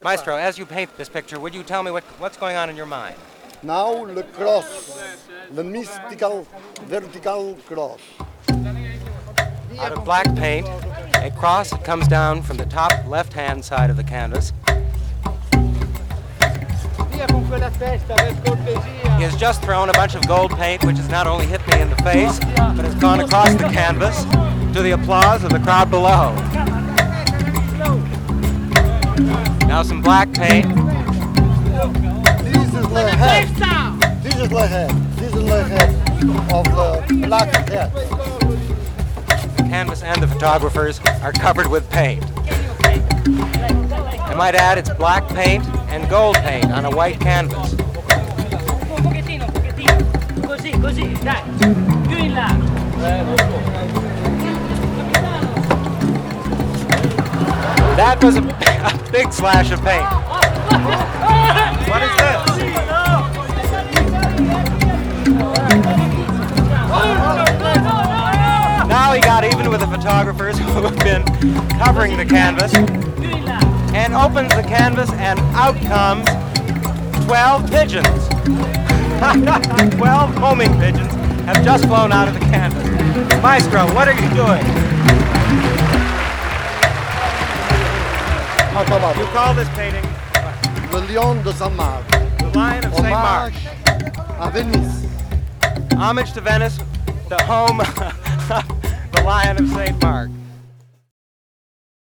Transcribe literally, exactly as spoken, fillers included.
Maestro, as you paint this picture, would you tell me what, what's going on in your mind? Now the cross, the mystical vertical cross. Out of black paint, a cross that comes down from the top left-hand side of the canvas. He has just thrown a bunch of gold paint, which has not only hit me in the face, but has gone across the canvas to the applause of the crowd below. Now some black paint. This is the head. This is the head. This is the head of the black cat. The canvas and the photographers are covered with paint. I might add, it's black paint and gold paint on a white canvas. That was a, a big slash of paint. What is this? Now he got even with the photographers who have been covering the canvas, and opens the canvas, and out comes twelve pigeons. twelve homing pigeons have just flown out of the canvas. Maestro, what are you doing? You call this painting Le Lion de Saint-Marc. The Lion of Saint Mark. À Venice. Homage to Venice, the home of the Lion of Saint Mark.